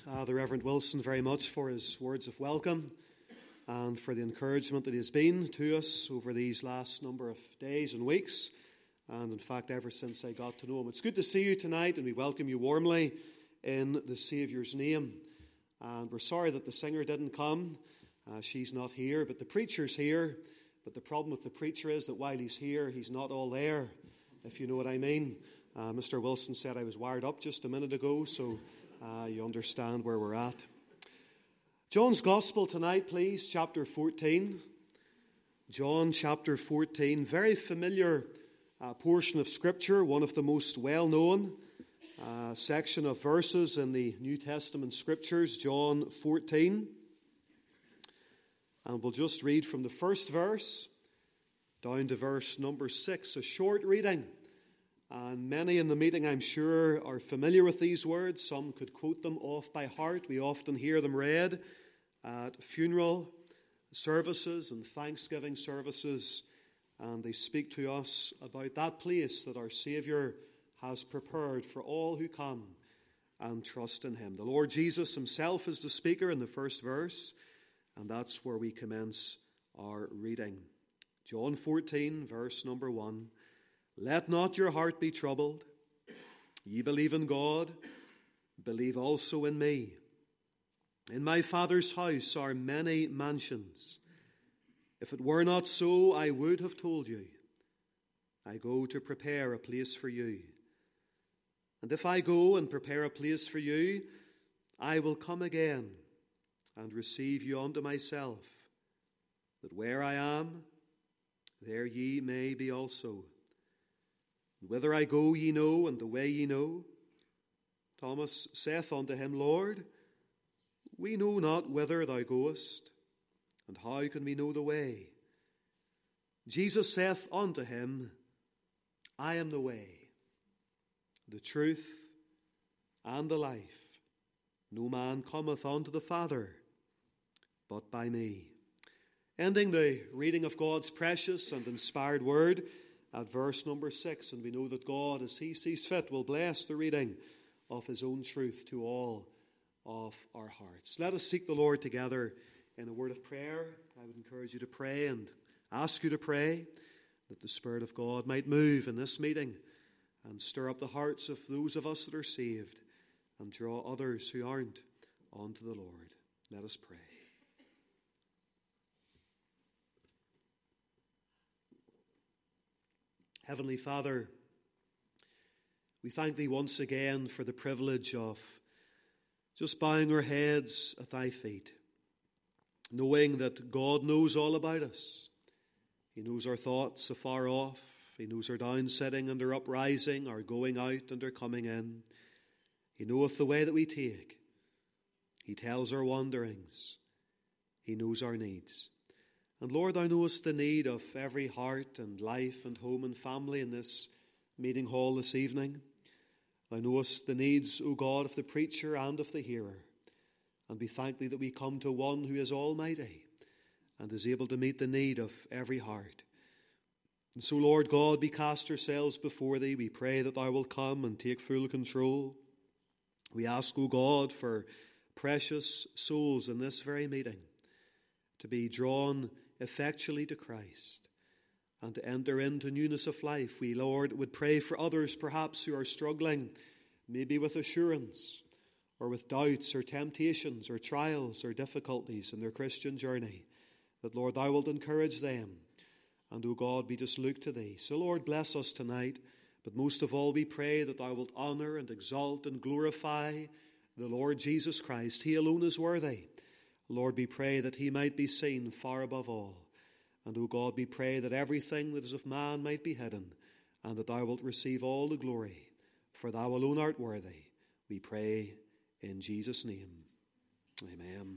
the Reverend Wilson very much for his words of welcome and for the encouragement that he has been to us over these last number of days and weeks, and in fact ever since I got to know him. It's good to see you tonight, and we welcome you warmly in the Saviour's name. And we're sorry that the singer didn't come. She's not here, but the preacher's here. But the problem with the preacher is that while he's here, he's not all there, if you know what I mean. Mr. Wilson said I was wired up just a minute ago, so you understand where we're at. John's Gospel tonight, please, chapter 14. John chapter 14, very familiar portion of Scripture, one of the most well-known section of verses in the New Testament Scriptures, John 14. And we'll just read from the first verse down to verse number 6, a short reading. And many in the meeting, I'm sure, are familiar with these words. Some could quote them off by heart. We often hear them read at funeral services and Thanksgiving services. And they speak to us about that place that our Saviour has prepared for all who come and trust in Him. The Lord Jesus Himself is the speaker in the first verse. And that's where we commence our reading. John 14, verse number 1. Let not your heart be troubled. Ye believe in God, believe also in me. In my Father's house are many mansions. If it were not so, I would have told you. I go to prepare a place for you. And if I go and prepare a place for you, I will come again and receive you unto myself, that where I am, there ye may be also. And whither I go ye know, and the way ye know. Thomas saith unto him, Lord, we know not whither thou goest, and how can we know the way? Jesus saith unto him, I am the way, the truth, and the life. No man cometh unto the Father but by me. Ending the reading of God's precious and inspired word at verse number 6. And we know that God, as He sees fit, will bless the reading of His own truth to all of our hearts. Let us seek the Lord together in a word of prayer. I would encourage you to pray and ask you to pray that the Spirit of God might move in this meeting and stir up the hearts of those of us that are saved and draw others who aren't onto the Lord. Let us pray. Heavenly Father, we thank Thee once again for the privilege of just bowing our heads at Thy feet, knowing that God knows all about us. He knows our thoughts afar off. He knows our downsitting and our uprising, our going out and our coming in. He knoweth the way that we take. He tells our wanderings. He knows our needs. And Lord, Thou knowest the need of every heart and life and home and family in this meeting hall this evening. Thou knowest the needs, O God, of the preacher and of the hearer. And we thank Thee that we come to one who is almighty and is able to meet the need of every heart. And so, Lord God, we cast ourselves before Thee. We pray that Thou wilt come and take full control. We ask, O God, for precious souls in this very meeting to be drawn effectually to Christ and to enter into newness of life. We, Lord, would pray for others perhaps who are struggling, maybe with assurance or with doubts or temptations or trials or difficulties in their Christian journey, that, Lord, Thou wilt encourage them. And, O God, we just look to Thee. So, Lord, bless us tonight. But most of all, we pray that Thou wilt honor and exalt and glorify the Lord Jesus Christ. He alone is worthy. Lord, we pray that He might be seen far above all. And, O God, we pray that everything that is of man might be hidden, and that Thou wilt receive all the glory. For Thou alone art worthy. We pray in Jesus' name. Amen.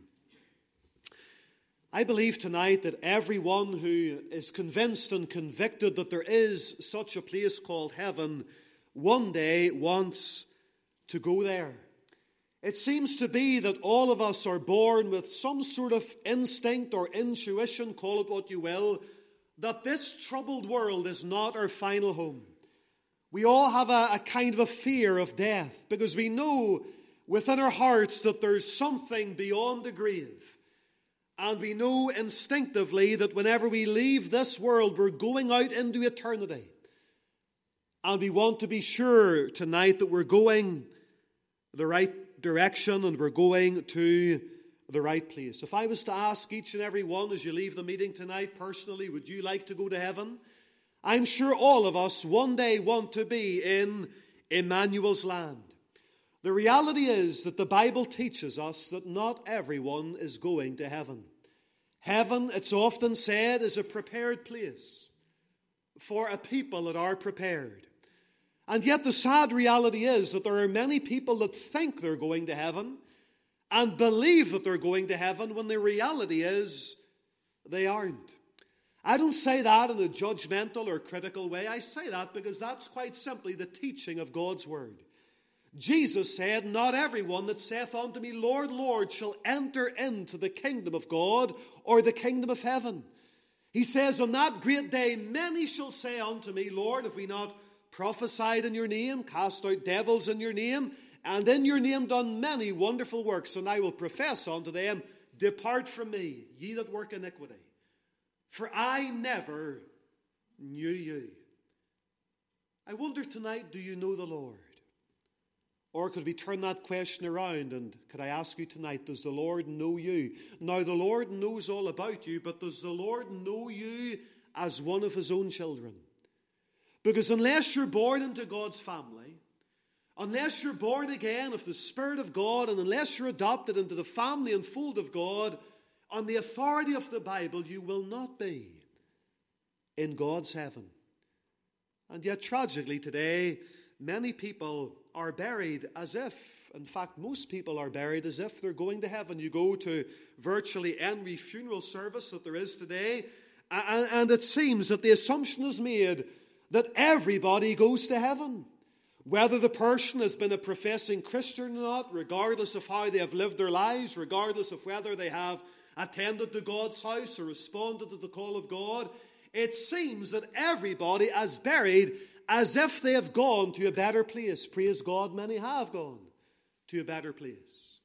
I believe tonight that everyone who is convinced and convicted that there is such a place called heaven one day wants to go there. It seems to be that all of us are born with some sort of instinct or intuition, call it what you will, that this troubled world is not our final home. We all have a kind of a fear of death because we know within our hearts that there's something beyond the grave. And we know instinctively that whenever we leave this world, we're going out into eternity. And we want to be sure tonight that we're going the right direction and we're going to the right place. If I was to ask each and every one as you leave the meeting tonight personally, would you like to go to heaven? I'm sure all of us one day want to be in Emmanuel's land. The reality is that the Bible teaches us that not everyone is going to heaven. Heaven, it's often said, is a prepared place for a people that are prepared. And yet the sad reality is that there are many people that think they're going to heaven and believe that they're going to heaven when the reality is they aren't. I don't say that in a judgmental or critical way. I say that because that's quite simply the teaching of God's word. Jesus said, "Not everyone that saith unto me, Lord, Lord, shall enter into the kingdom of God or the kingdom of heaven." He says, "On that great day many shall say unto me, Lord, have we not prophesied in your name, cast out devils in your name, and in your name done many wonderful works? And I will profess unto them, Depart from me, ye that work iniquity, for I never knew you." I wonder tonight, do you know the Lord? Or could we turn that question around and could I ask you tonight, does the Lord know you? Now the Lord knows all about you, but does the Lord know you as one of his own children? Because unless you're born into God's family, unless you're born again of the Spirit of God, and unless you're adopted into the family and fold of God, on the authority of the Bible, you will not be in God's heaven. And yet, tragically today, many people are buried as if, in fact, most people are buried as if they're going to heaven. You go to virtually every funeral service that there is today, and it seems that the assumption is made that everybody goes to heaven. Whether the person has been a professing Christian or not, regardless of how they have lived their lives, regardless of whether they have attended to God's house or responded to the call of God, it seems that everybody is buried as if they have gone to a better place. Praise God, many have gone to a better place.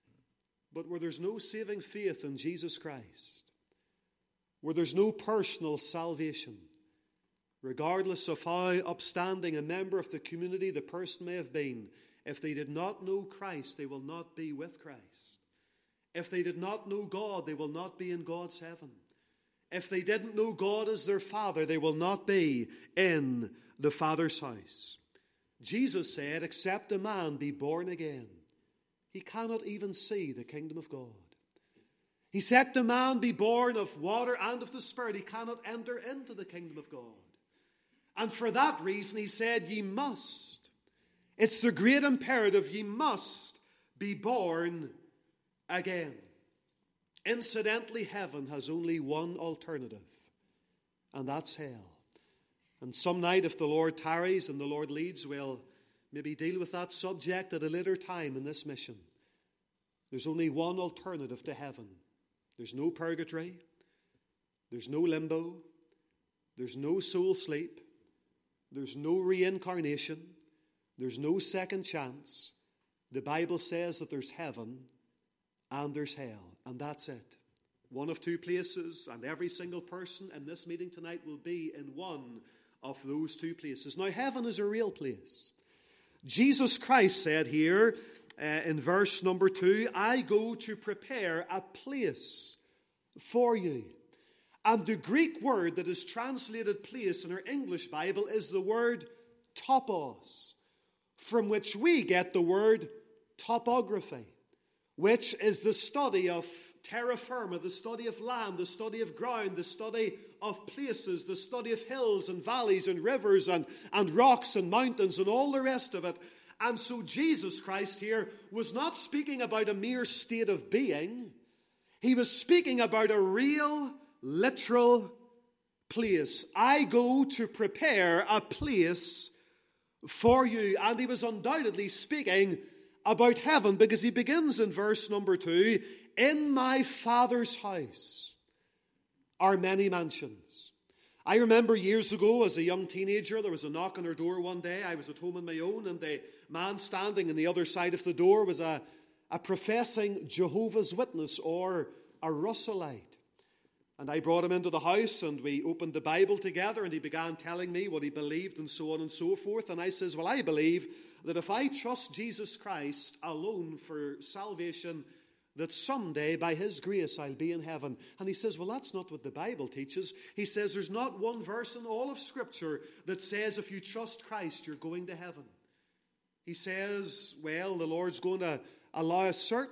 But where there's no saving faith in Jesus Christ, where there's no personal salvation, regardless of how upstanding a member of the community the person may have been, if they did not know Christ, they will not be with Christ. If they did not know God, they will not be in God's heaven. If they didn't know God as their Father, they will not be in the Father's house. Jesus said, "Except a man be born again, he cannot even see the kingdom of God." He said, "Except a man be born of water and of the Spirit, he cannot enter into the kingdom of God." And for that reason, he said, ye must. It's the great imperative, ye must be born again. Incidentally, heaven has only one alternative, and that's hell. And some night, if the Lord tarries and the Lord leads, we'll maybe deal with that subject at a later time in this mission. There's only one alternative to heaven. There's no purgatory. There's no limbo. There's no soul sleep. There's no reincarnation. There's no second chance. The Bible says that there's heaven and there's hell, and that's it. One of two places, and every single person in this meeting tonight will be in one of those two places. Now, heaven is a real place. Jesus Christ said here in verse number 2, I go to prepare a place for you. And the Greek word that is translated place in our English Bible is the word topos, from which we get the word topography, which is the study of terra firma, the study of land, the study of ground, the study of places, the study of hills and valleys and rivers and rocks and mountains and all the rest of it. And so Jesus Christ here was not speaking about a mere state of being. He was speaking about a real, literal place. I go to prepare a place for you. And he was undoubtedly speaking about heaven, because he begins in verse number 2, in my Father's house are many mansions. I remember years ago as a young teenager, there was a knock on our door one day. I was at home on my own, and man standing on the other side of the door was a professing Jehovah's Witness or a Russellite. And I brought him into the house and we opened the Bible together and he began telling me what he believed and so on and so forth. And I says, well, I believe that if I trust Jesus Christ alone for salvation, that someday by his grace I'll be in heaven. And he says, well, that's not what the Bible teaches. He says there's not one verse in all of Scripture that says if you trust Christ you're going to heaven. He says, well, the Lord's going to allow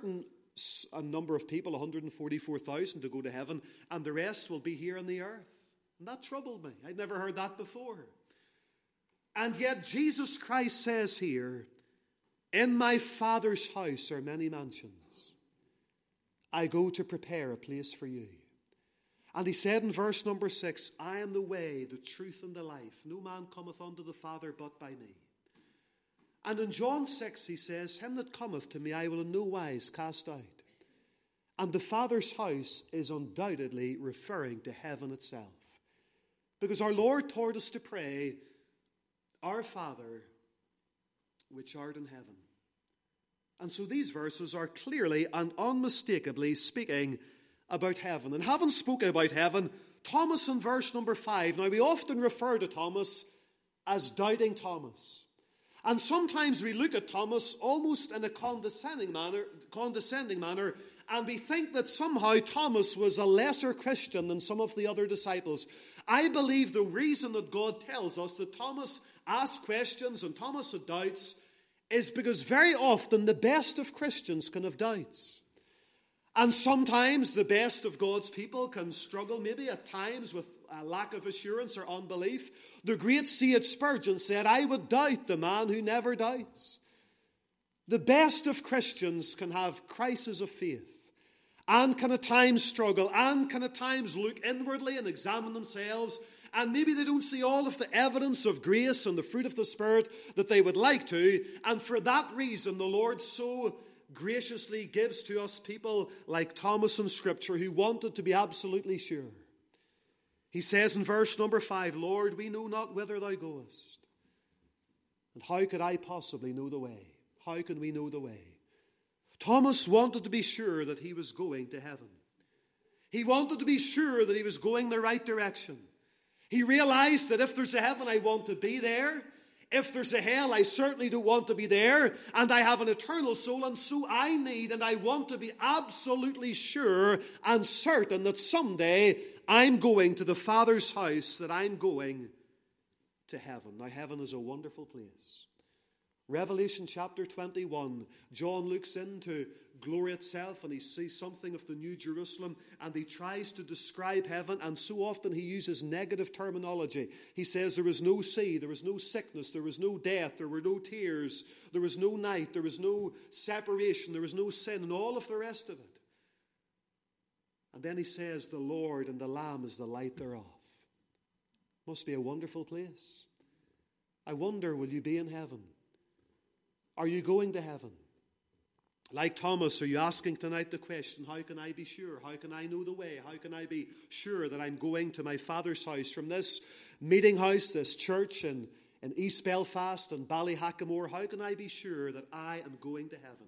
a number of people, 144,000, to go to heaven, and the rest will be here on the earth. And that troubled me. I'd never heard that before. And yet Jesus Christ says here, in my Father's house are many mansions. I go to prepare a place for you. And he said in verse number 6, I am the way, the truth, and the life. No man cometh unto the Father but by me. And in John 6 he says, him that cometh to me I will in no wise cast out. And the Father's house is undoubtedly referring to heaven itself. Because our Lord taught us to pray, Our Father, which art in heaven. And so these verses are clearly and unmistakably speaking about heaven. And having spoken about heaven, Thomas in verse number 5. Now we often refer to Thomas as Doubting Thomas. And sometimes we look at Thomas almost in a condescending manner, and we think that somehow Thomas was a lesser Christian than some of the other disciples. I believe the reason that God tells us that Thomas asked questions and Thomas had doubts is because very often the best of Christians can have doubts. And sometimes the best of God's people can struggle maybe at times with a lack of assurance or unbelief. The great C.H. Spurgeon said, I would doubt the man who never doubts. The best of Christians can have crises of faith and can at times struggle and can at times look inwardly and examine themselves, and maybe they don't see all of the evidence of grace and the fruit of the Spirit that they would like to, and for that reason the Lord so graciously gives to us people like Thomas in Scripture who wanted to be absolutely sure. He says in verse number 5, Lord, we know not whither thou goest. And how could I possibly know the way? How can we know the way? Thomas wanted to be sure that he was going to heaven. He wanted to be sure that he was going the right direction. He realized that if there's a heaven, I want to be there. If there's a hell, I certainly don't want to be there. And I have an eternal soul, and so I need and I want to be absolutely sure and certain that someday I'm going to the Father's house, that I'm going to heaven. Now, heaven is a wonderful place. Revelation chapter 21, John looks into glory itself and he sees something of the New Jerusalem, and he tries to describe heaven, and so often he uses negative terminology. He says there was no sea, there was no sickness, there was no death, there were no tears, there was no night, there was no separation, there was no sin, and all of the rest of it. And then he says the Lord and the Lamb is the light thereof. Must be a wonderful place. I wonder, will you be in heaven? Are you going to heaven? Like Thomas, are you asking tonight the question, how can I be sure? How can I know the way? How can I be sure that I'm going to my Father's house from this meeting house, this church in East Belfast and Ballyhackamore? How can I be sure that I am going to heaven?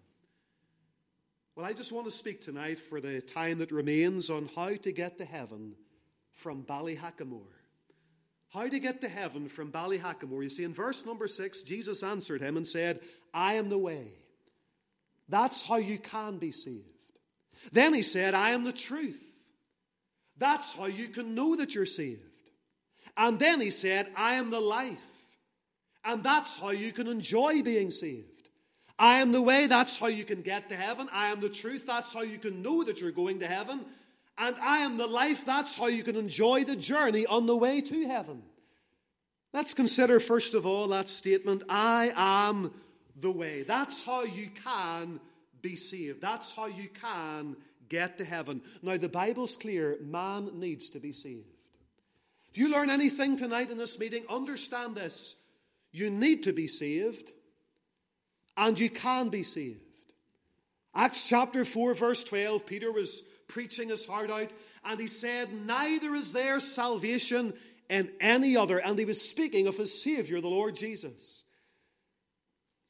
Well, I just want to speak tonight for the time that remains on how to get to heaven from Ballyhackamore. How to get to heaven from Ballyhackamore. You see, in verse number 6, Jesus answered him and said, I am the way. That's how you can be saved. Then he said, I am the truth. That's how you can know that you're saved. And then he said, I am the life. And that's how you can enjoy being saved. I am the way, that's how you can get to heaven. I am the truth, that's how you can know that you're going to heaven. And I am the life, that's how you can enjoy the journey on the way to heaven. Let's consider first of all that statement, I am the way. That's how you can be saved. That's how you can get to heaven. Now the Bible's clear, man needs to be saved. If you learn anything tonight in this meeting, understand this. You need to be saved. And you can be saved. Acts chapter 4 verse 12, Peter was preaching his heart out, and he said, neither is there salvation in any other. And he was speaking of his Savior, the Lord Jesus.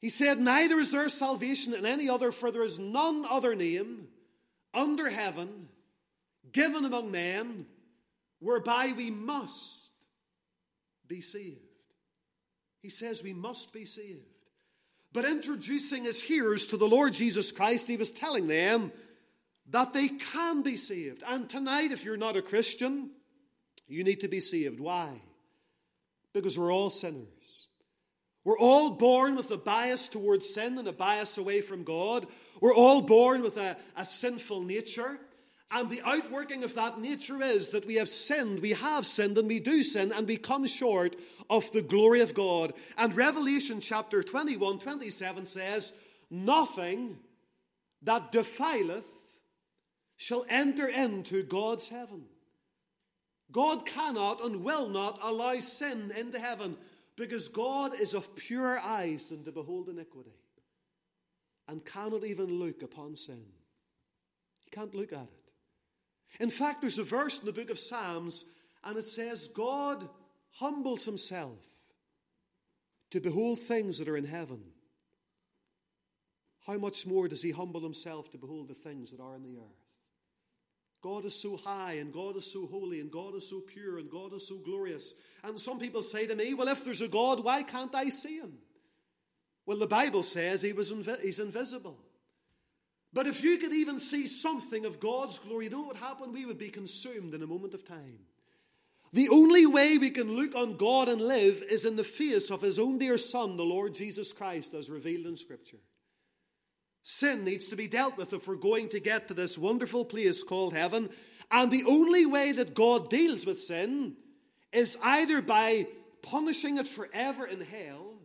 He said, neither is there salvation in any other, for there is none other name under heaven given among men whereby we must be saved. He says we must be saved. But introducing his hearers to the Lord Jesus Christ, he was telling them that they can be saved. And tonight, if you're not a Christian, you need to be saved. Why? Because we're all sinners. We're all born with a bias towards sin and a bias away from God. We're all born with a sinful nature. And the outworking of that nature is that we have sinned, and we do sin, and we come short of the glory of God. And Revelation chapter 21:27 says, nothing that defileth shall enter into God's heaven. God cannot and will not allow sin into heaven, because God is of purer eyes than to behold iniquity, and cannot even look upon sin. He can't look at it. In fact, there's a verse in the book of Psalms, and it says, God humbles himself to behold things that are in heaven. How much more does he humble himself to behold the things that are in the earth? God is so high, and God is so holy, and God is so pure, and God is so glorious. And some people say to me, well, if there's a God, why can't I see him? Well, the Bible says he's invisible. But if you could even see something of God's glory, you know what would happen? We would be consumed in a moment of time. The only way we can look on God and live is in the face of his own dear Son, the Lord Jesus Christ, as revealed in Scripture. Sin needs to be dealt with if we're going to get to this wonderful place called heaven. And the only way that God deals with sin is either by punishing it forever in hell,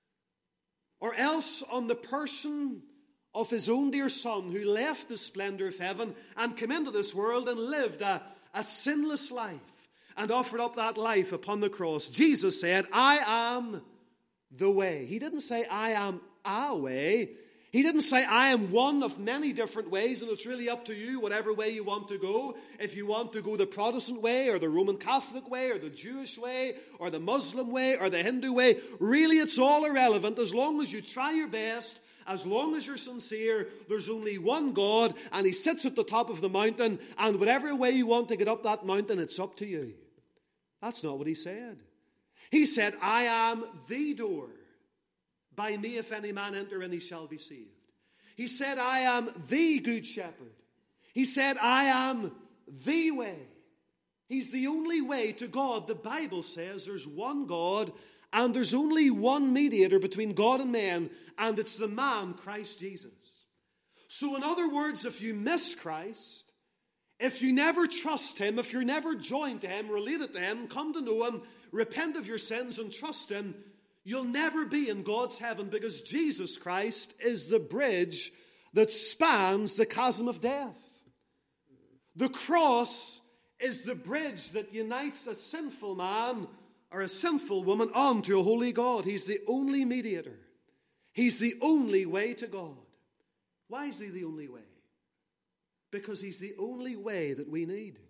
or else on the person of his own dear Son, who left the splendor of heaven and came into this world and lived a sinless life and offered up that life upon the cross. Jesus said, I am the way. He didn't say, I am a way. He didn't say, I am one of many different ways, and it's really up to you, whatever way you want to go. If you want to go the Protestant way, or the Roman Catholic way, or the Jewish way, or the Muslim way, or the Hindu way, really it's all irrelevant. As long as you try your best, as long as you're sincere, there's only one God, and he sits at the top of the mountain, and whatever way you want to get up that mountain, it's up to you. That's not what he said. He said, I am the door. By me, if any man enter in, he shall be saved. He said, I am the good shepherd. He said, I am the way. He's the only way to God. The Bible says there's one God, and there's only one mediator between God and man, and it's the man, Christ Jesus. So in other words, if you miss Christ, if you never trust him, if you're never joined to him, related to him, come to know him, repent of your sins and trust him, you'll never be in God's heaven, because Jesus Christ is the bridge that spans the chasm of death. The cross is the bridge that unites a sinful man or a sinful woman onto a holy God. He's the only mediator. He's the only way to God. Why is he the only way? Because he's the only way that we need.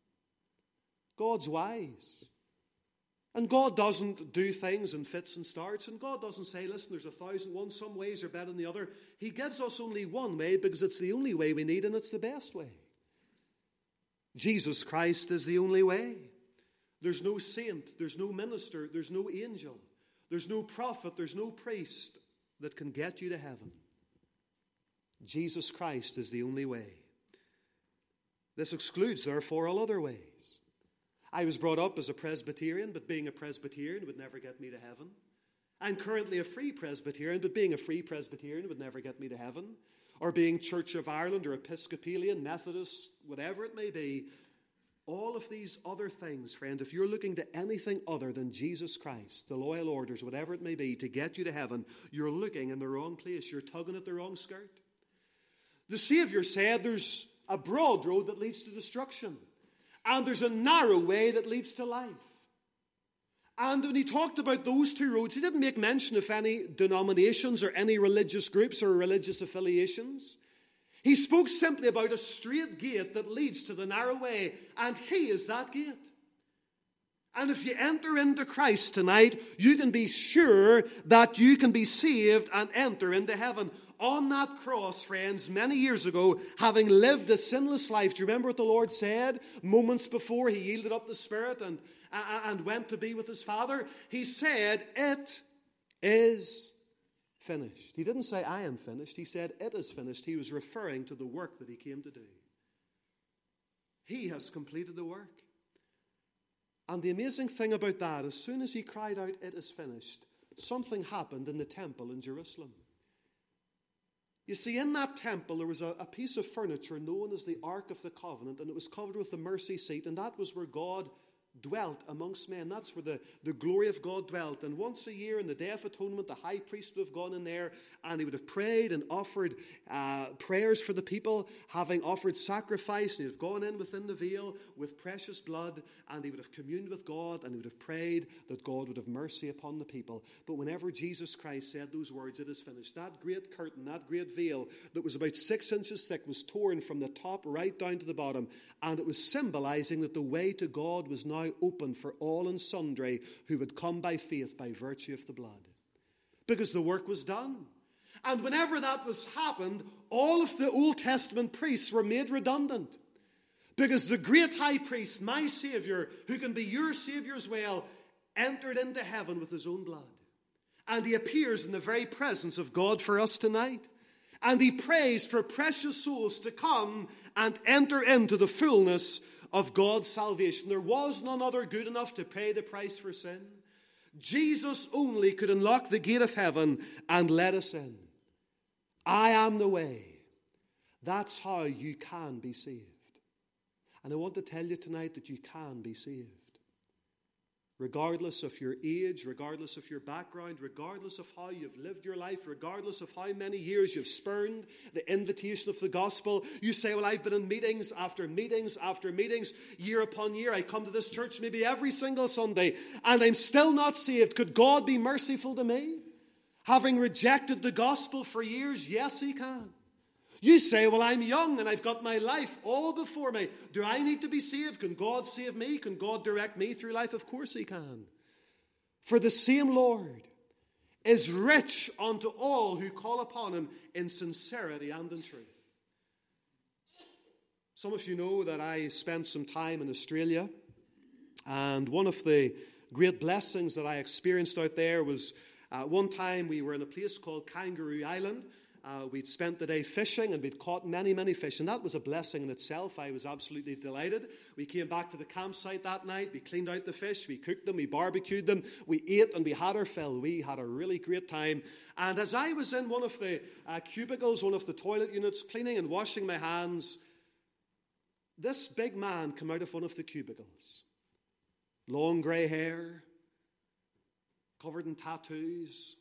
God's wise. And God doesn't do things in fits and starts. And God doesn't say, listen, there's 1,001, some ways are better than the other. He gives us only one way because it's the only way we need, and it's the best way. Jesus Christ is the only way. There's no saint, there's no minister, there's no angel, there's no prophet, there's no priest that can get you to heaven. Jesus Christ is the only way. This excludes, therefore, all other ways. I was brought up as a Presbyterian, but being a Presbyterian would never get me to heaven. I'm currently a Free Presbyterian, but being a Free Presbyterian would never get me to heaven. Or being Church of Ireland or Episcopalian, Methodist, whatever it may be. All of these other things, friend, if you're looking to anything other than Jesus Christ, the loyal orders, whatever it may be, to get you to heaven, you're looking in the wrong place. You're tugging at the wrong skirt. The Savior said there's a broad road that leads to destruction, and there's a narrow way that leads to life. And when he talked about those two roads, he didn't make mention of any denominations or any religious groups or religious affiliations. He spoke simply about a straight gate that leads to the narrow way, and he is that gate. And if you enter into Christ tonight, you can be sure that you can be saved and enter into heaven. On that cross, friends, many years ago, having lived a sinless life, do you remember what the Lord said moments before he yielded up the Spirit and went to be with his Father? He said, "It is finished." He didn't say, "I am finished." He said, "It is finished." He was referring to the work that he came to do. He has completed the work. And the amazing thing about that, as soon as he cried out, "It is finished," something happened in the temple in Jerusalem. You see, in that temple there was a piece of furniture known as the Ark of the Covenant, and it was covered with the mercy seat, and that was where God dwelt amongst men. That's where the glory of God dwelt. And once a year in the Day of Atonement, the high priest would have gone in there and he would have prayed and offered prayers for the people, having offered sacrifice. And he would have gone in within the veil with precious blood, and he would have communed with God, and he would have prayed that God would have mercy upon the people. But whenever Jesus Christ said those words, "It is finished," that great curtain, that great veil that was about 6 inches thick was torn from the top right down to the bottom, and it was symbolizing that the way to God was now open for all and sundry who would come by faith by virtue of the blood. Because the work was done. And whenever that was happened, all of the Old Testament priests were made redundant. Because the great high priest, my Savior, who can be your Savior as well, entered into heaven with his own blood. And he appears in the very presence of God for us tonight. And he prays for precious souls to come and enter into the fullness of God's salvation. There was none other good enough to pay the price for sin. Jesus only could unlock the gate of heaven and let us in. I am the way. That's how you can be saved. And I want to tell you tonight that you can be saved. Regardless of your age, regardless of your background, regardless of how you've lived your life, regardless of how many years you've spurned the invitation of the gospel. You say, "Well, I've been in meetings after meetings after meetings, year upon year. I come to this church maybe every single Sunday, and I'm still not saved. Could God be merciful to me? Having rejected the gospel for years?" Yes, he can. You say, "Well, I'm young and I've got my life all before me. Do I need to be saved? Can God save me? Can God direct me through life?" Of course he can. For the same Lord is rich unto all who call upon him in sincerity and in truth. Some of you know that I spent some time in Australia, and one of the great blessings that I experienced out there was one time we were in a place called Kangaroo Island. We'd spent the day fishing, and we'd caught many, many fish, and that was a blessing in itself. I was absolutely delighted. We came back to the campsite that night. We cleaned out the fish. We cooked them. We barbecued them. We ate, and we had our fill. We had a really great time. And as I was in one of the cubicles, one of the toilet units, cleaning and washing my hands, this big man came out of one of the cubicles. Long grey hair, covered in tattoos,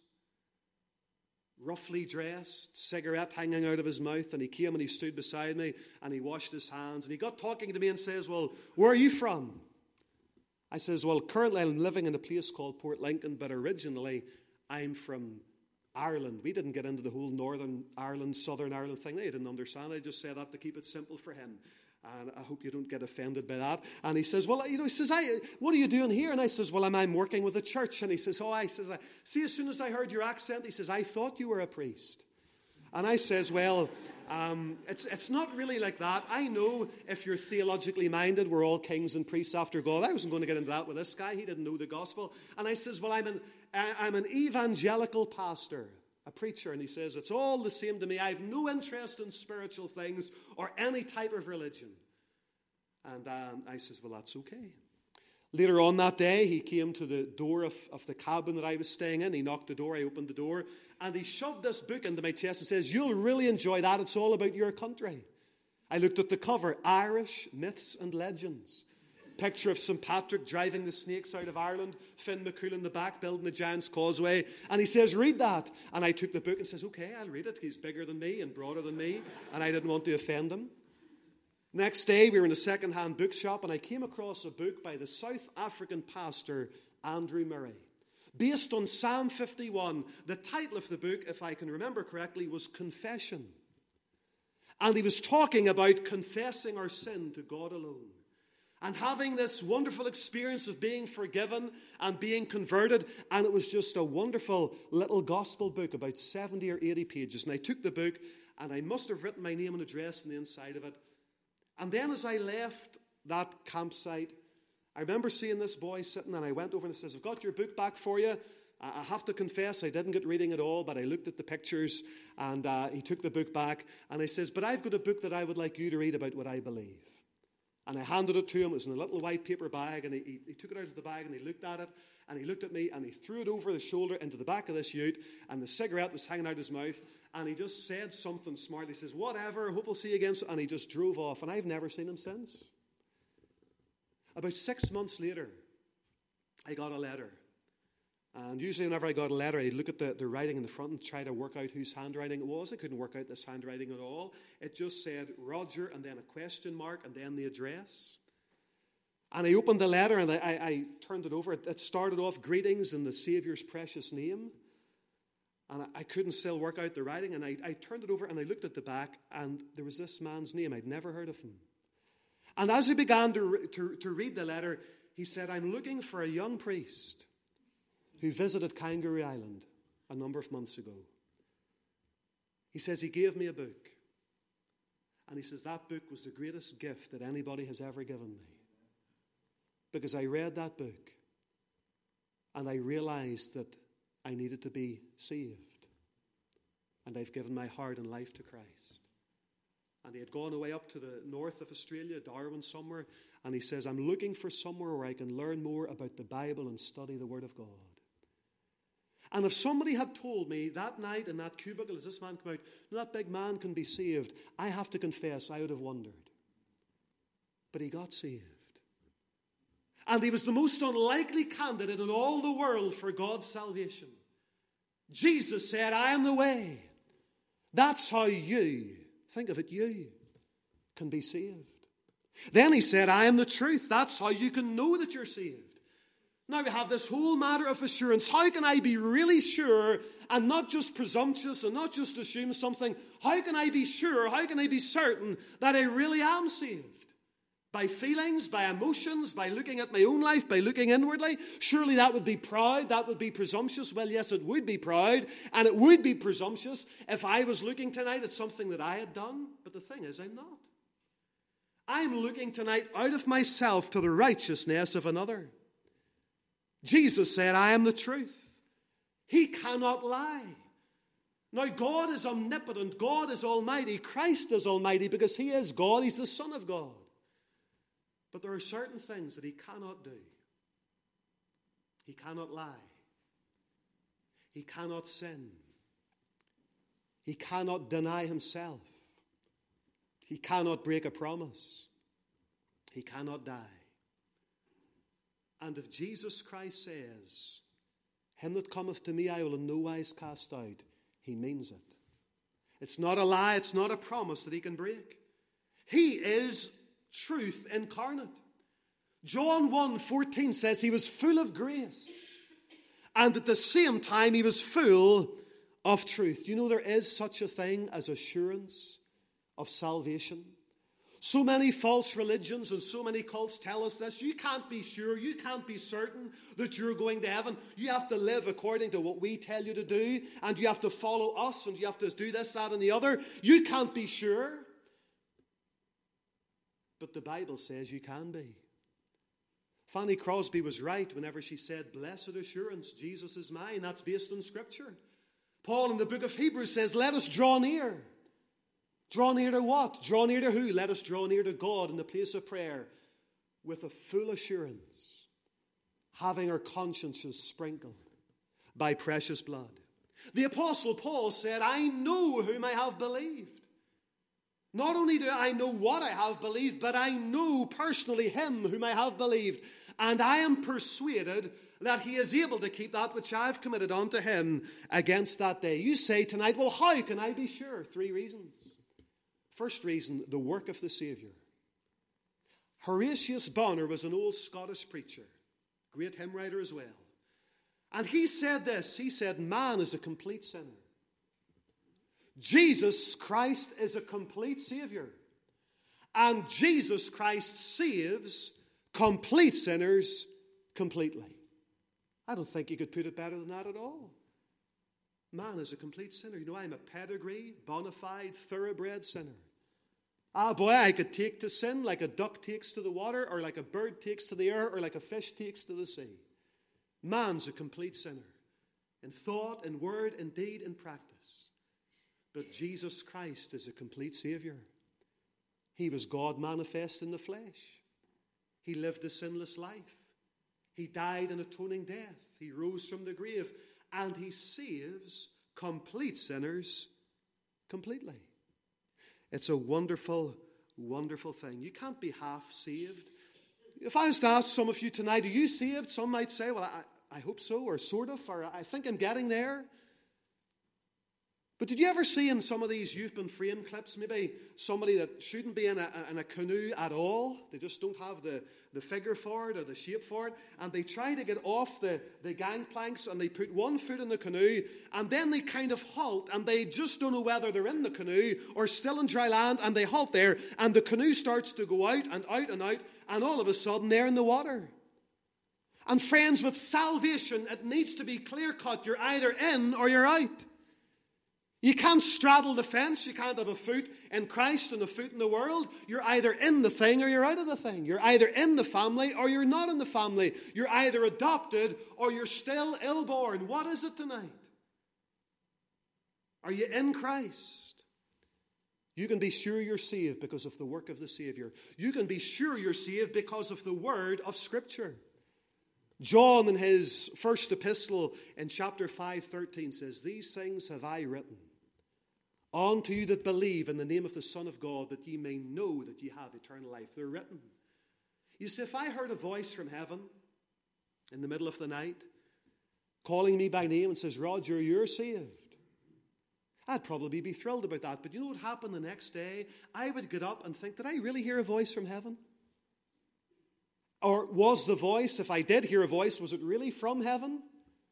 roughly dressed, cigarette hanging out of his mouth, and he came and he stood beside me and he washed his hands and he got talking to me and says, "Well, where are you from?" I says, "Well, currently I'm living in a place called Port Lincoln, but originally I'm from Ireland." We didn't get into the whole Northern Ireland, Southern Ireland thing. They didn't understand. I just said that to keep it simple for him. And I hope you don't get offended by that. And he says, "Well, he says, what are you doing here?" And I says, "Well, I'm working with a church." And he says, "See, as soon as I heard your accent," he says, "I thought you were a priest." And I says, "Well, it's not really like that. I know if you're theologically minded, we're all kings and priests after God." I wasn't going to get into that with this guy. He didn't know the gospel. And I says, "Well, I'm an evangelical pastor, a preacher." And he says, "It's all the same to me. I have no interest in spiritual things or any type of religion." And I says, "Well, that's okay." Later on that day, he came to the door of the cabin that I was staying in. He knocked the door. I opened the door. And he shoved this book into my chest and says, "You'll really enjoy that. It's all about your country." I looked at the cover, Irish Myths and Legends. Picture of St. Patrick driving the snakes out of Ireland, Finn McCool in the back building the Giant's Causeway. And he says, "Read that." And I took the book and says, "Okay, I'll read it." He's bigger than me and broader than me, and I didn't want to offend him. Next day, we were in a second-hand bookshop, and I came across a book by the South African pastor Andrew Murray. Based on Psalm 51, the title of the book, if I can remember correctly, was Confession. And he was talking about confessing our sin to God alone. and having this wonderful experience of being forgiven and being converted. And it was just a wonderful little gospel book, about 70 or 80 pages. And I took the book, and I must have written my name and address on the inside of it. And then as I left that campsite, I remember seeing this boy sitting, and I went over and I says, I've got your book back for you. I have to confess, I didn't get reading at all, but I looked at the pictures, and he took the book back. And I says, but I've got a book that I would like you to read about what I believe. And I handed it to him. It was in a little white paper bag, and he took it out of the bag, and he looked at it, and he looked at me, and he threw it over the shoulder into the back of this ute, and the cigarette was hanging out his mouth, and he just said something smart. He says, whatever, hope we'll see you again. And he just drove off, and I've never seen him since. About 6 months later, I got a letter. And usually whenever I got a letter, I'd look at the writing in the front and try to work out whose handwriting it was. I couldn't work out this handwriting at all. It just said Roger, and then a question mark, and then the address. And I opened the letter, and I turned it over. It started off, greetings in the Saviour's precious name. And I couldn't still work out the writing. And I turned it over, and I looked at the back, and there was this man's name. I'd never heard of him. And as he began to read the letter, he said, I'm looking for a young priest who visited Kangaroo Island a number of months ago. He says he gave me a book. And he says that book was the greatest gift that anybody has ever given me. Because I read that book and I realized that I needed to be saved. And I've given my heart and life to Christ. And he had gone away up to the north of Australia, Darwin somewhere, and he says, I'm looking for somewhere where I can learn more about the Bible and study the Word of God. And if somebody had told me that night in that cubicle as this man came out, that big man can be saved, I have to confess I would have wondered. But he got saved. And he was the most unlikely candidate in all the world for God's salvation. Jesus said, I am the way. That's how you, think of it, you can be saved. Then he said, I am the truth. That's how you can know that you're saved. Now we have this whole matter of assurance. How can I be really sure and not just presumptuous and not just assume something? How can I be sure? How can I be certain that I really am saved? By feelings, by emotions, by looking at my own life, by looking inwardly? Surely that would be proud, that would be presumptuous. Well, yes, it would be proud and it would be presumptuous if I was looking tonight at something that I had done. But the thing is, I'm not. I'm looking tonight out of myself to the righteousness of another. Jesus said, I am the truth. He cannot lie. Now, God is omnipotent. God is almighty. Christ is almighty because he is God. He's the Son of God. But there are certain things that he cannot do. He cannot lie. He cannot sin. He cannot deny himself. He cannot break a promise. He cannot die. And if Jesus Christ says, him that cometh to me I will in no wise cast out, he means it. It's not a lie, it's not a promise that he can break. He is truth incarnate. John 1:14 says he was full of grace. And at the same time he was full of truth. You know there is such a thing as assurance of salvation. So many false religions and so many cults tell us this. You can't be sure, you can't be certain that you're going to heaven. You have to live according to what we tell you to do, and you have to follow us, and you have to do this, that, and the other. You can't be sure. But the Bible says you can be. Fanny Crosby was right whenever she said, blessed assurance, Jesus is mine. That's based on Scripture. Paul in the book of Hebrews says, let us draw near. Draw near to what? Draw near to who? Let us draw near to God in the place of prayer with a full assurance, having our consciences sprinkled by precious blood. The Apostle Paul said, I know whom I have believed. Not only do I know what I have believed, but I know personally him whom I have believed. And I am persuaded that he is able to keep that which I have committed unto him against that day. You say tonight, well, how can I be sure? 3 reasons. First reason, the work of the Saviour. Horatius Bonner was an old Scottish preacher, great hymn writer as well. And he said this, he said, man is a complete sinner. Jesus Christ is a complete Saviour. And Jesus Christ saves complete sinners completely. I don't think you could put it better than that at all. Man is a complete sinner. You know, I'm a pedigree, bona fide, thoroughbred sinner. Ah, boy, I could take to sin like a duck takes to the water, or like a bird takes to the air, or like a fish takes to the sea. Man's a complete sinner in thought, in word, in deed, in practice. But Jesus Christ is a complete Savior. He was God manifest in the flesh. He lived a sinless life. He died an atoning death. He rose from the grave. And he saves complete sinners completely. It's a wonderful, wonderful thing. You can't be half saved. If I was to ask some of you tonight, are you saved? Some might say, well, I hope so, or sort of, or I think I'm getting there. But did you ever see in some of these You've Been Framed clips, maybe somebody that shouldn't be in a canoe at all? They just don't have the figure for it or the shape for it. And they try to get off the gangplanks, and they put one foot in the canoe, and then they kind of halt, and they just don't know whether they're in the canoe or still in dry land, and they halt there, and the canoe starts to go out and out and out, and all of a sudden they're in the water. And friends, with salvation, it needs to be clear-cut. You're either in or you're out. You can't straddle the fence. You can't have a foot in Christ and a foot in the world. You're either in the thing or you're out of the thing. You're either in the family or you're not in the family. You're either adopted or you're still ill-born. What is it tonight? Are you in Christ? You can be sure you're saved because of the work of the Savior. You can be sure you're saved because of the word of Scripture. John, in his first epistle in chapter 5:13, says, "These things have I written unto you that believe in the name of the Son of God, that ye may know that ye have eternal life." They're written. You see, if I heard a voice from heaven in the middle of the night calling me by name and says, "Roger, you're saved," I'd probably be thrilled about that. But you know what happened the next day? I would get up and think, did I really hear a voice from heaven? Or was the voice, if I did hear a voice, was it really from heaven?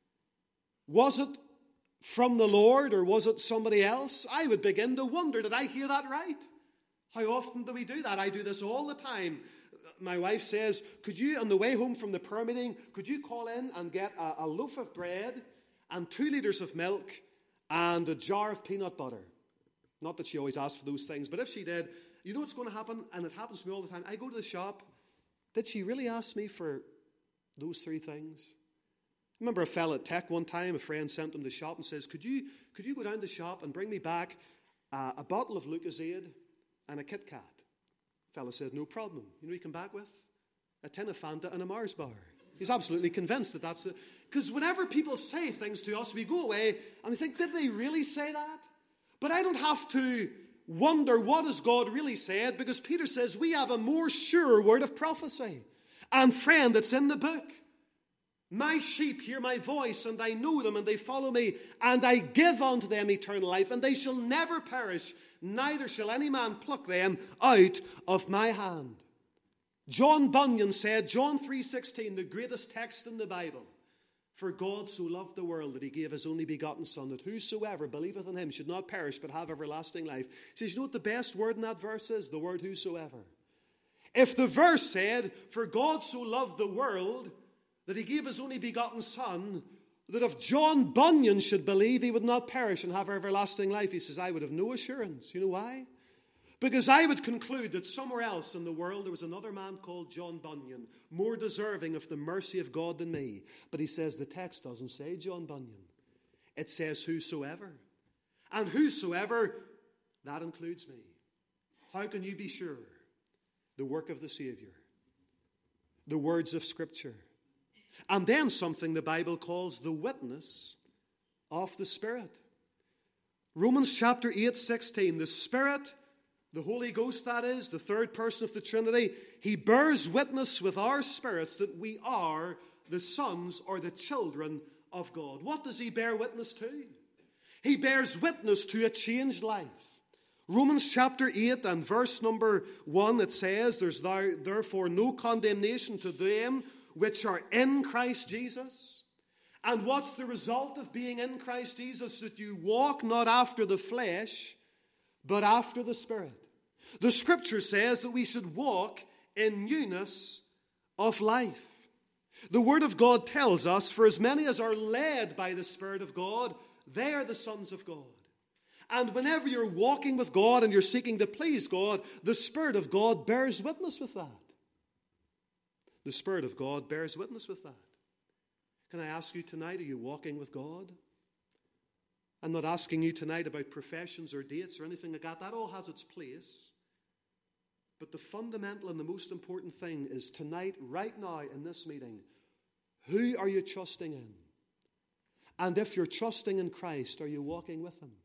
Was it from the Lord, or was it somebody else? I would begin to wonder, did I hear that right? How often do we do that? I do this all the time. My wife says, could you, on the way home from the prayer meeting, could you call in and get a loaf of bread and 2 liters of milk and a jar of peanut butter? Not that she always asks for those things, but if she did, you know what's going to happen? And it happens to me all the time. I go to the shop. Did she really ask me for those 3 things? I remember a fella at Tech one time, a friend sent him to the shop and says, could you go down to the shop and bring me back a bottle of Lucozade and a Kit Kat? The fella said, no problem. You know what he came back with? A tin of Fanta and a Mars bar. He's absolutely convinced that that's it. Because whenever people say things to us, we go away and we think, did they really say that? But I don't have to wonder what has God really said, because Peter says we have a more sure word of prophecy. And friend, it's in the book. My sheep hear my voice, and I know them, and they follow me, and I give unto them eternal life, and they shall never perish, neither shall any man pluck them out of my hand. John Bunyan said, John 3:16, the greatest text in the Bible, "For God so loved the world that he gave his only begotten Son, that whosoever believeth in him should not perish but have everlasting life." He says, you know what the best word in that verse is? The word whosoever. If the verse said, "For God so loved the world that he gave his only begotten Son," that if John Bunyan should believe, he would not perish and have everlasting life, he says, I would have no assurance. You know why? Because I would conclude that somewhere else in the world there was another man called John Bunyan, more deserving of the mercy of God than me. But he says the text doesn't say John Bunyan. It says whosoever. And whosoever, that includes me. How can you be sure? The work of the Savior. The words of Scripture. And then something the Bible calls the witness of the Spirit. Romans chapter 8:16, the Spirit, the Holy Ghost, that is, the third person of the Trinity, he bears witness with our spirits that we are the sons or the children of God. What does he bear witness to? He bears witness to a changed life. Romans chapter 8 and verse number 1, it says, "There's therefore no condemnation to them which are in Christ Jesus." And what's the result of being in Christ Jesus? That you walk not after the flesh, but after the Spirit. The Scripture says that we should walk in newness of life. The Word of God tells us, for as many as are led by the Spirit of God, they are the sons of God. And whenever you're walking with God and you're seeking to please God, the Spirit of God bears witness with that. The Spirit of God bears witness with that. Can I ask you tonight, are you walking with God? I'm not asking you tonight about professions or dates or anything like that. That all has its place. But the fundamental and the most important thing is tonight, right now in this meeting, who are you trusting in? And if you're trusting in Christ, are you walking with Him?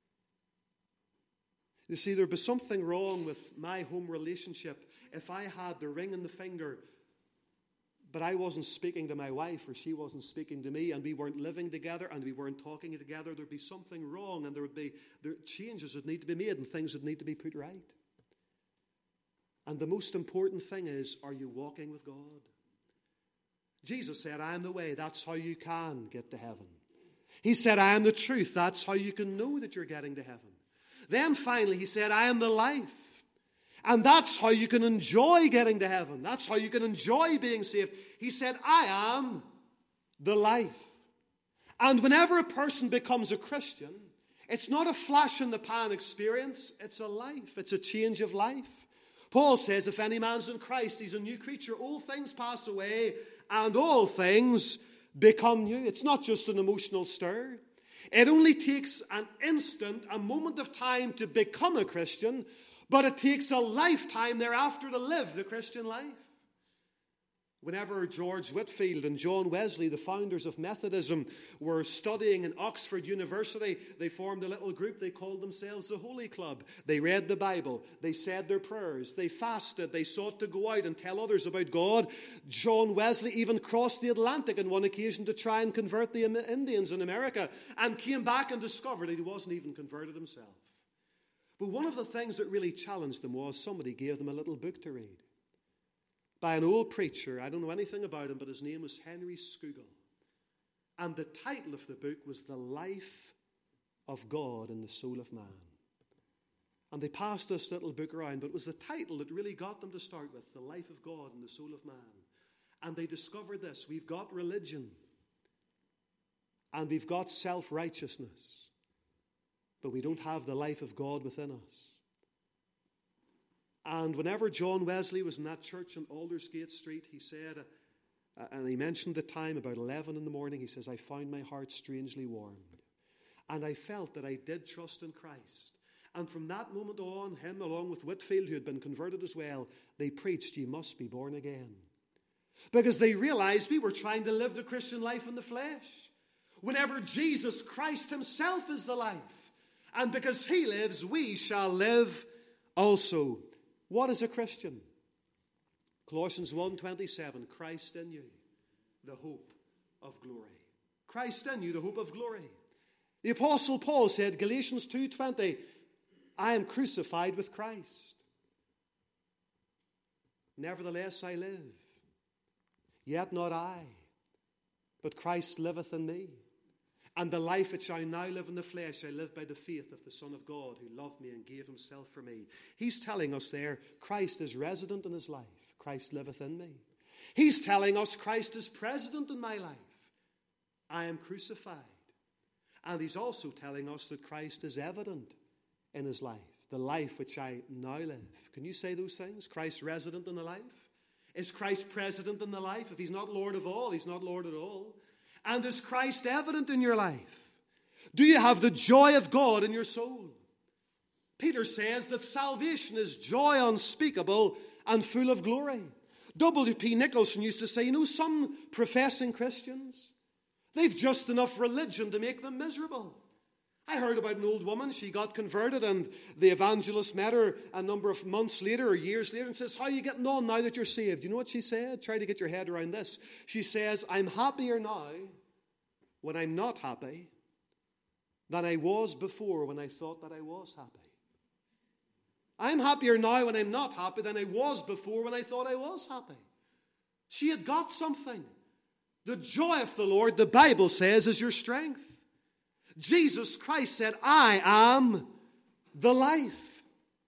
You see, there'd be something wrong with my home relationship if I had the ring in the finger, but I wasn't speaking to my wife or she wasn't speaking to me, and we weren't living together and we weren't talking together. There'd be something wrong, and there changes that need to be made and things that need to be put right. And the most important thing is, are you walking with God? Jesus said, I am the way. That's how you can get to heaven. He said, I am the truth. That's how you can know that you're getting to heaven. Then finally, He said, I am the life. And that's how you can enjoy getting to heaven. That's how you can enjoy being saved. He said, I am the life. And whenever a person becomes a Christian, it's not a flash in the pan experience. It's a life. It's a change of life. Paul says, if any man's in Christ, he's a new creature. All things pass away and all things become new. It's not just an emotional stir. It only takes an instant, a moment of time to become a Christian, but it takes a lifetime thereafter to live the Christian life. Whenever George Whitefield and John Wesley, the founders of Methodism, were studying in Oxford University, they formed a little group. They called themselves the Holy Club. They read the Bible. They said their prayers. They fasted. They sought to go out and tell others about God. John Wesley even crossed the Atlantic on one occasion to try and convert the Indians in America, and came back and discovered that he wasn't even converted himself. But one of the things that really challenged them was somebody gave them a little book to read by an old preacher. I don't know anything about him, but his name was Henry Scougal. And the title of the book was The Life of God in the Soul of Man. And they passed this little book around, but it was the title that really got them to start with, The Life of God in the Soul of Man. And they discovered this: we've got religion and we've got self-righteousness, but we don't have the life of God within us. And whenever John Wesley was in that church on Aldersgate Street, he said, and he mentioned the time, about 11 in the morning, he says, I found my heart strangely warmed. And I felt that I did trust in Christ. And from that moment on, him along with Whitefield, who had been converted as well, they preached, you must be born again. Because they realized we were trying to live the Christian life in the flesh. Whenever Jesus Christ Himself is the life. And because He lives, we shall live also. What is a Christian? Colossians 1:27, Christ in you, the hope of glory. Christ in you, the hope of glory. The Apostle Paul said, Galatians 2:20, I am crucified with Christ. Nevertheless I live, yet not I, but Christ liveth in me. And the life which I now live in the flesh, I live by the faith of the Son of God, who loved me and gave Himself for me. He's telling us there, Christ is resident in His life. Christ liveth in me. He's telling us, Christ is present in my life. I am crucified. And He's also telling us that Christ is evident in His life, the life which I now live. Can you say those things? Christ resident in the life? Is Christ present in the life? If He's not Lord of all, He's not Lord at all. And is Christ evident in your life? Do you have the joy of God in your soul? Peter says that salvation is joy unspeakable and full of glory. W.P. Nicholson used to say, some professing Christians, they've just enough religion to make them miserable. I heard about an old woman, she got converted, and the evangelist met her a number of months later or years later and says, how are you getting on now that you're saved? You know what she said? Try to get your head around this. She says, I'm happier now when I'm not happy than I was before when I thought that I was happy. I'm happier now when I'm not happy than I was before when I thought I was happy. She had got something. The joy of the Lord, the Bible says, is your strength. Jesus Christ said, I am the life.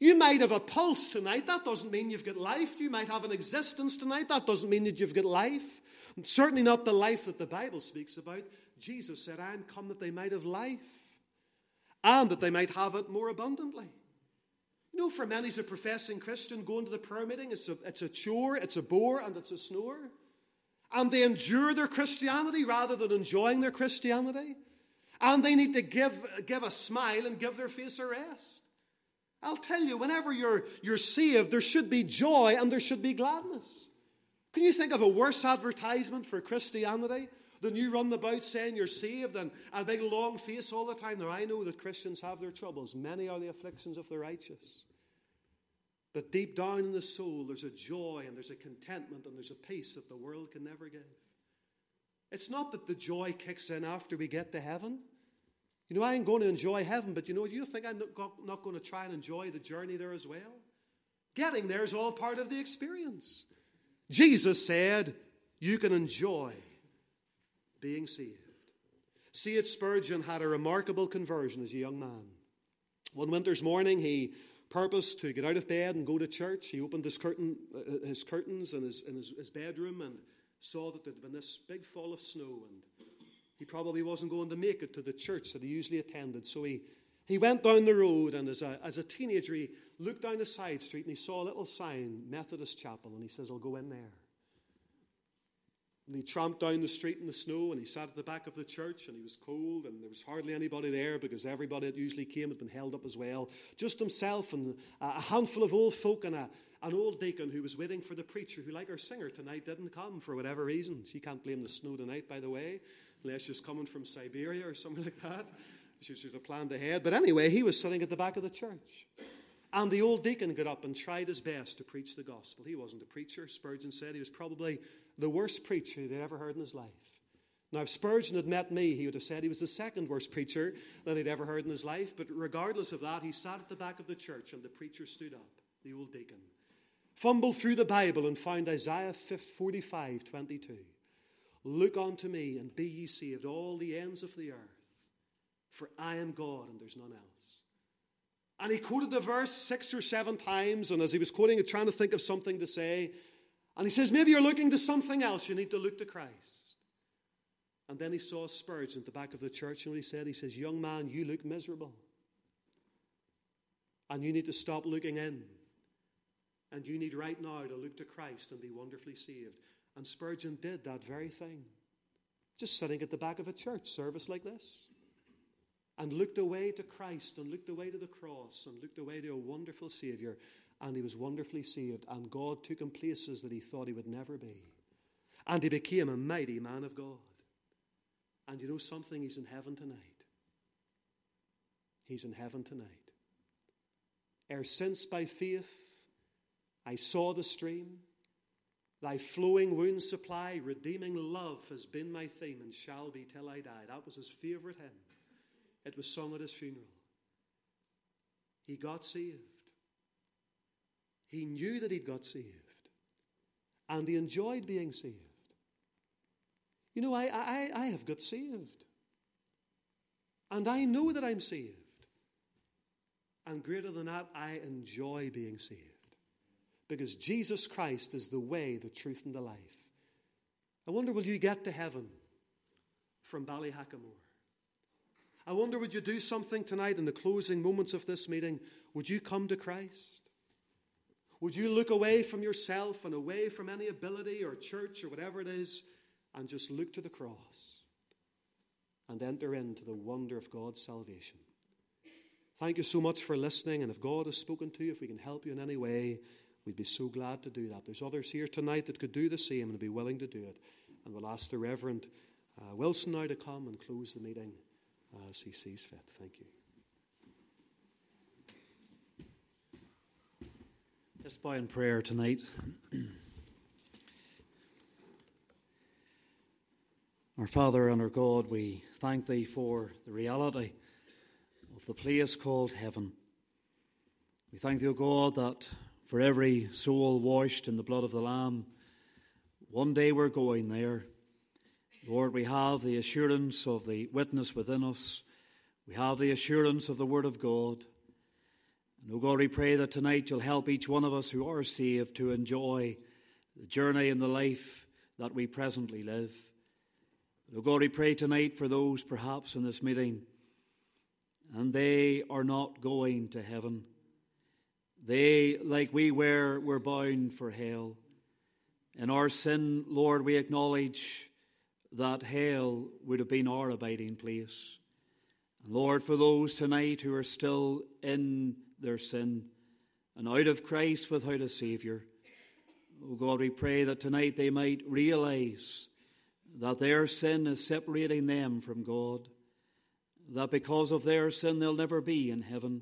You might have a pulse tonight. That doesn't mean you've got life. You might have an existence tonight. That doesn't mean that you've got life. Certainly not the life that the Bible speaks about. Jesus said, I am come that they might have life, and that they might have it more abundantly. You know, for many as a professing Christian, going to the prayer meeting, it's a chore, it's a bore, and it's a snore. And they endure their Christianity rather than enjoying their Christianity. And they need to give a smile and give their face a rest. I'll tell you, whenever you're saved, there should be joy and there should be gladness. Can you think of a worse advertisement for Christianity than you running about saying you're saved and a big long face all the time? Now, I know that Christians have their troubles. Many are the afflictions of the righteous. But deep down in the soul, there's a joy and there's a contentment and there's a peace that the world can never give. It's not that the joy kicks in after we get to heaven. You know, I ain't going to enjoy heaven, but you know, you think I'm not going to try and enjoy the journey there as well? Getting there is all part of the experience. Jesus said, you can enjoy being saved. C.H. Spurgeon had a remarkable conversion as a young man. One winter's morning, he purposed to get out of bed and go to church. He opened his curtains in his bedroom and saw that there had been this big fall of snow, and he probably wasn't going to make it to the church that he usually attended. So he went down the road, and as a teenager, he looked down a side street and he saw a little sign, Methodist Chapel, and he says, I'll go in there. And he tramped down the street in the snow, and he sat at the back of the church, and he was cold, and there was hardly anybody there because everybody that usually came had been held up as well. Just himself and a handful of old folk and an old deacon who was waiting for the preacher, who, like our singer tonight, didn't come for whatever reason. She can't blame the snow tonight, by the way, unless she's coming from Siberia or something like that. She should have planned ahead. But anyway, he was sitting at the back of the church. And the old deacon got up and tried his best to preach the gospel. He wasn't a preacher. Spurgeon said he was probably the worst preacher he'd ever heard in his life. Now, if Spurgeon had met me, he would have said he was the second worst preacher that he'd ever heard in his life. But regardless of that, he sat at the back of the church, and the preacher stood up, the old deacon, fumbled through the Bible and found Isaiah 45:22. Look unto me, and be ye saved, all the ends of the earth, for I am God, and there's none else. And he quoted the verse 6 or 7 times, and as he was quoting it, trying to think of something to say, and he says, maybe you're looking to something else. You need to look to Christ. And then he saw Spurgeon at the back of the church, and what he said, he says, young man, you look miserable. And you need to stop looking in. And you need right now to look to Christ and be wonderfully saved. And Spurgeon did that very thing. Just sitting at the back of a church service like this. And looked away to Christ, and looked away to the cross, and looked away to a wonderful Savior. And he was wonderfully saved. And God took him places that he thought he would never be. And he became a mighty man of God. And you know something? He's in heaven tonight. He's in heaven tonight. Ere since by faith I saw the stream, thy flowing wounds supply, redeeming love has been my theme and shall be till I die. That was his favourite hymn. It was sung at his funeral. He got saved. He knew that he'd got saved. And he enjoyed being saved. You know, I have got saved. And I know that I'm saved. And greater than that, I enjoy being saved. Because Jesus Christ is the way, the truth, and the life. I wonder, will you get to heaven from Ballyhackamore? I wonder, would you do something tonight in the closing moments of this meeting? Would you come to Christ? Would you look away from yourself and away from any ability or church or whatever it is and just look to the cross and enter into the wonder of God's salvation? Thank you so much for listening, and if God has spoken to you, if we can help you in any way, we'd be so glad to do that. There's others here tonight that could do the same and be willing to do it. And we'll ask the Reverend Wilson now to come and close the meeting as he sees fit. Thank you. Let's bow in prayer tonight. Our Father and our God, we thank Thee for the reality of the place called heaven. We thank Thee, O God, that for every soul washed in the blood of the Lamb, one day we're going there. Lord, we have the assurance of the witness within us. We have the assurance of the Word of God. And, O God, we pray that tonight you'll help each one of us who are saved to enjoy the journey and the life that we presently live. But, O God, we pray tonight for those perhaps in this meeting, and they are not going to heaven. They, like we were bound for hell. In our sin, Lord, we acknowledge that hell would have been our abiding place. And Lord, for those tonight who are still in their sin and out of Christ without a Saviour, oh God, we pray that tonight they might realize that their sin is separating them from God, that because of their sin they'll never be in heaven.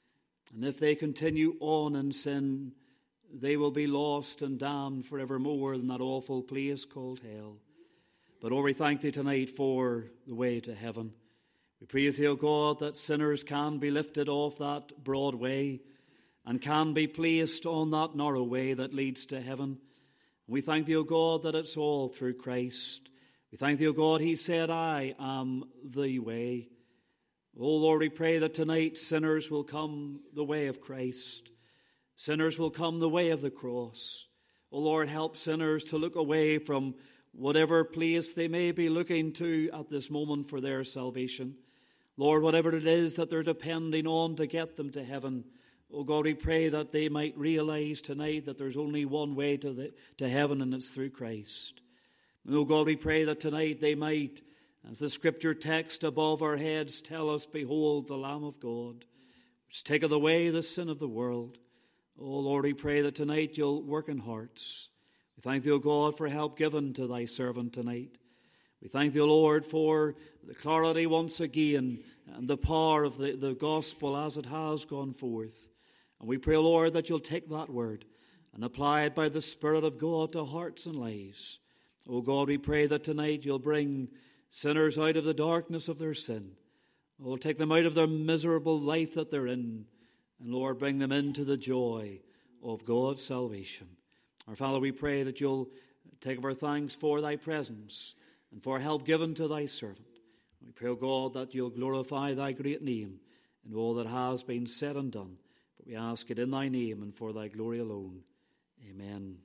And if they continue on in sin, they will be lost and damned forevermore in that awful place called hell. But, Lord, we thank Thee tonight for the way to heaven. We praise Thee, O God, that sinners can be lifted off that broad way and can be placed on that narrow way that leads to heaven. We thank Thee, O God, that it's all through Christ. We thank Thee, O God, He said, I am the way. Oh, Lord, we pray that tonight sinners will come the way of Christ. Sinners will come the way of the cross. Oh, Lord, help sinners to look away from whatever place they may be looking to at this moment for their salvation. Lord, whatever it is that they're depending on to get them to heaven, oh God, we pray that they might realize tonight that there's only one way to heaven, and it's through Christ. And oh God, we pray that tonight they might, as the scripture text above our heads tell us, behold the Lamb of God, which taketh away the sin of the world. Oh Lord, we pray that tonight you'll work in hearts. We thank Thee, O God, for help given to Thy servant tonight. We thank Thee, O Lord, for the clarity once again and the power of the gospel as it has gone forth. And we pray, Lord, that you'll take that word and apply it by the Spirit of God to hearts and lives. O God, we pray that tonight you'll bring sinners out of the darkness of their sin. Oh, take them out of their miserable life that they're in. And Lord, bring them into the joy of God's salvation. Our Father, we pray that you'll take our thanks for Thy presence and for help given to Thy servant. We pray, O God, that you'll glorify Thy great name in all that has been said and done. For we ask it in Thy name and for Thy glory alone. Amen.